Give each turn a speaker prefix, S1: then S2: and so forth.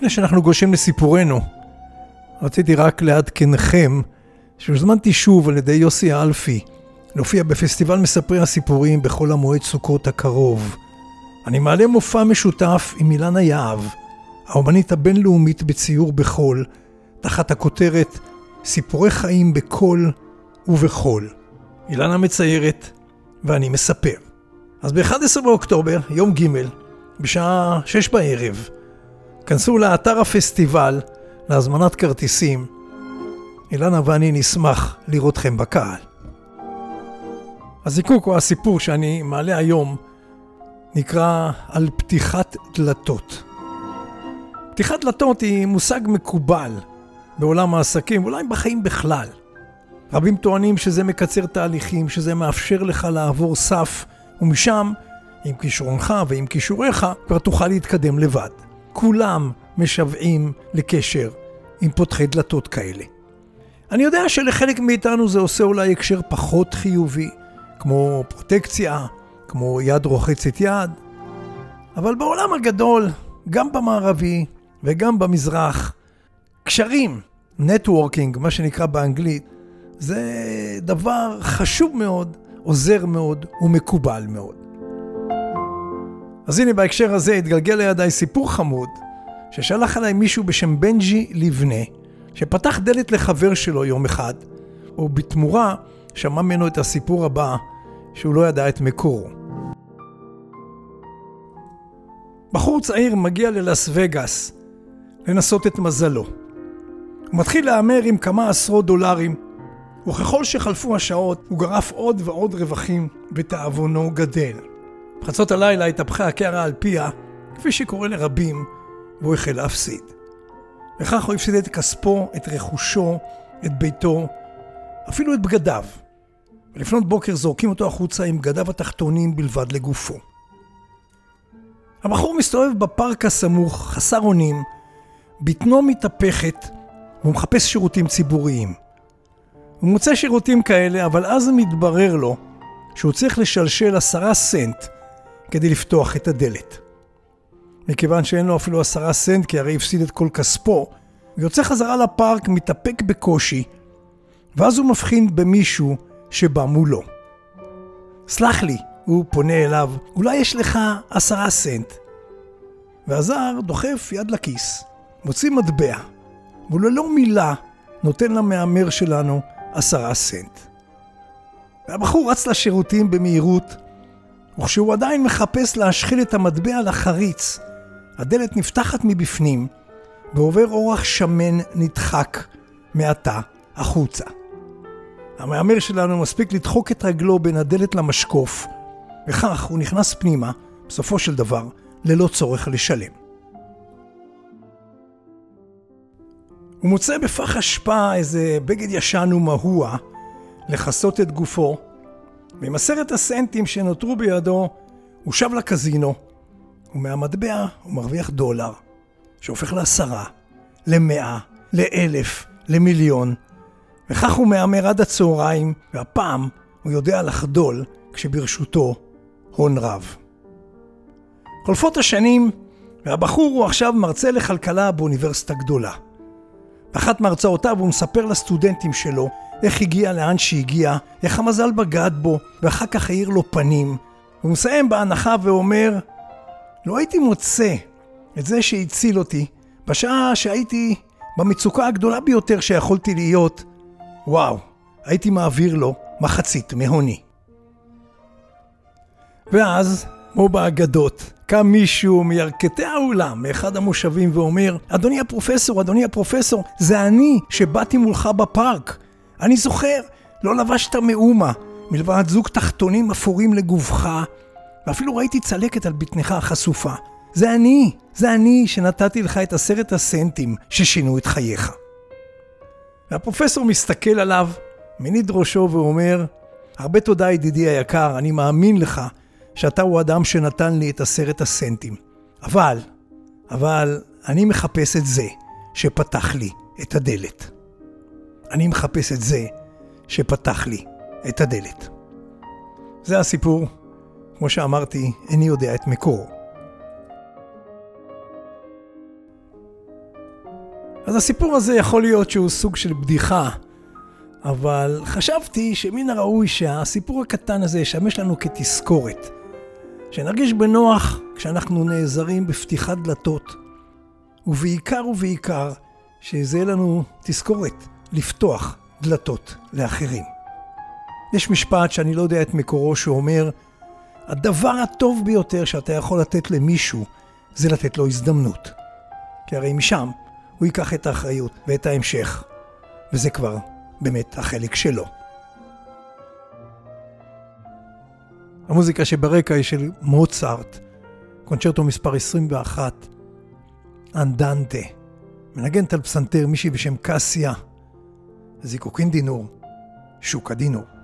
S1: לפני שאנחנו גולשים לסיפורנו, רציתי רק לעדכנכם שהוזמנתי שוב על ידי יוסי האלפי להופיע בפסטיבל מספרי הסיפורים בחול המועד סוכות הקרוב. אני מעלה מופע משותף עם אילנה יהב, האומנית הבינלאומית בציור בחול, תחת הכותרת סיפורי חיים בקול ובחול. אילנה מציירת ואני מספר. אז ב-11 באוקטובר, יום ג', בשעה 6 בערב, כנסו לאתר הפסטיבל להזמנת כרטיסים. אילנה ואני נשמח לראותכם בקהל. הזיקוק או הסיפור שאני מעלה היום נקרא על פתיחת דלתות. פתיחת דלתות היא מושג מקובל בעולם העסקים, אולי בחיים בכלל. רבים טוענים שזה מקצר תהליכים, שזה מאפשר לך לעבור סף, ומשם, עם כישרונך ועם כישוריך, כבר תוכל להתקדם לבד. כולם משוועים לקשר עם פותחי דלתות כאלה. אני יודע שלחלק מאיתנו זה עושה אולי הקשר פחות חיובי, כמו פרוטקציה, כמו יד רוחצת יד. אבל בעולם הגדול, גם במערבי וגם במזרח, קשרים, נטוורקינג, מה שנקרא באנגלית, זה דבר חשוב מאוד, עוזר מאוד ומקובל מאוד. אז הנה בהקשר הזה התגלגל לידיי סיפור חמוד, ששלח עליי מישהו בשם בנג'י לבנה, שפתח דלת לחבר שלו יום אחד, ובתמורה שמע ממנו את הסיפור הבא, שהוא לא ידע את מקורו. בחור צעיר מגיע ללאס וגאס לנסות את מזלו. הוא מתחיל להאמר עם כמה עשרות דולרים, וככל שחלפו השעות הוא גרף עוד ועוד רווחים ותאבונו גדל. בחצות הלילה התהפכה הקערה על פיה, כפי שקורה לרבים, והוא החל להפסיד. וכך הוא הפסיד את כספו, את רכושו, את ביתו, אפילו את בגדיו. ולפנות בוקר זורקים אותו החוצה עם בגדיו התחתונים בלבד לגופו. הבחור מסתובב בפארק הסמוך, חסר אונים, בטנו מתהפכת, והוא מחפש שירותים ציבוריים. הוא מוצא שירותים כאלה, אבל אז מתברר לו שהוא צריך לשלשל 10 סנט כדי לפתוח את הדלת. מכיוון שאין לו אפילו 10 סנט, כי הרי הפסיד את כל כספו, הוא יוצא חזרה לפארק, מתאפק בקושי, ואז הוא מבחין במישהו שבא מולו. סלח לי, הוא פונה אליו, אולי יש לך 10 סנט. והזר דוחף יד לכיס, מוציא מטבע, וללא מילה נותן למאמר שלנו 10 סנט. והבחור רץ לשירותים במהירות, וכשהוא עדיין מחפש להשחיל את המטבע לחריץ, הדלת נפתחת מבפנים, ועובר אורח שמן נדחק מעתה החוצה. המאמר שלנו מספיק לדחוק את רגלו בין הדלת למשקוף, וכך הוא נכנס פנימה, בסופו של דבר, ללא צורך לשלם. הוא מוצא בפח אשפה איזה בגד ישן ומהוע לחסות את גופו, ועם 10 הסנטים שנותרו בידו הוא שב לקזינו, ומהמטבע הוא מרוויח דולר, שהופך ל10, ל100, ל1000, למיליון, וכך הוא מאמר עד הצהריים, והפעם הוא יודע לחדול כשברשותו הון רב. חולפות השנים, והבחור הוא עכשיו מרצה לכלכלה באוניברסיטה גדולה. באחת מהרצאותיו הוא מספר לסטודנטים שלו איך הגיע לאן שהגיע, איך המזל בגד בו, ואחר כך העיר לו פנים. הוא מסיים בהנחה ואומר, לא הייתי מוצא את זה שהציל אותי, בשעה שהייתי במצוקה הגדולה ביותר שיכולתי להיות, וואו, הייתי מעביר לו מחצית מהוני. ואז, כמו באגדות, קם מישהו מירכתי האולם, מאחד המושבים ואומר, אדוני הפרופסור, זה אני שבאתי מולך בפארק. אני זוכר, לא לבשת מאומה, מלבד זוג תחתונים אפורים לגובך, ואפילו ראיתי צלקת על בטנך החשופה. זה אני שנתתי לך את 10 הסנטים ששינו את חייך. והפרופסור מסתכל עליו, מניד ראשו ואומר, הרבה תודה ידידי היקר, אני מאמין לך שאתה הוא אדם שנתן לי את 10 הסנטים. אבל אני מחפש את זה שפתח לי את הדלת. זה הסיפור. כמו שאמרתי, איני יודע את מקורו. אז הסיפור הזה יכול להיות שהוא סוג של בדיחה, אבל חשבתי שמן הראוי שהסיפור הקטן הזה ישמש לנו כתזכורת, שנרגיש בנוח כשאנחנו נעזרים בפתיחת דלתות, ובעיקר שזה יהיה לנו תזכורת לפתוח דלתות לאחרים. יש משפט שאני לא יודע את מקורו שאומר, הדבר הטוב ביותר שאתה יכול לתת למישהו זה לתת לו הזדמנות. כי הרי משם הוא ייקח את האחריות ואת ההמשך, וזה כבר באמת החלק שלו. המוזיקה שברקע היא של מוצרט, קונצ'רטו מספר 21, אנדנטה. מנגנת על פסנתר מישהי בשם קסיה, זיקוקין דינור, שוקה דינור.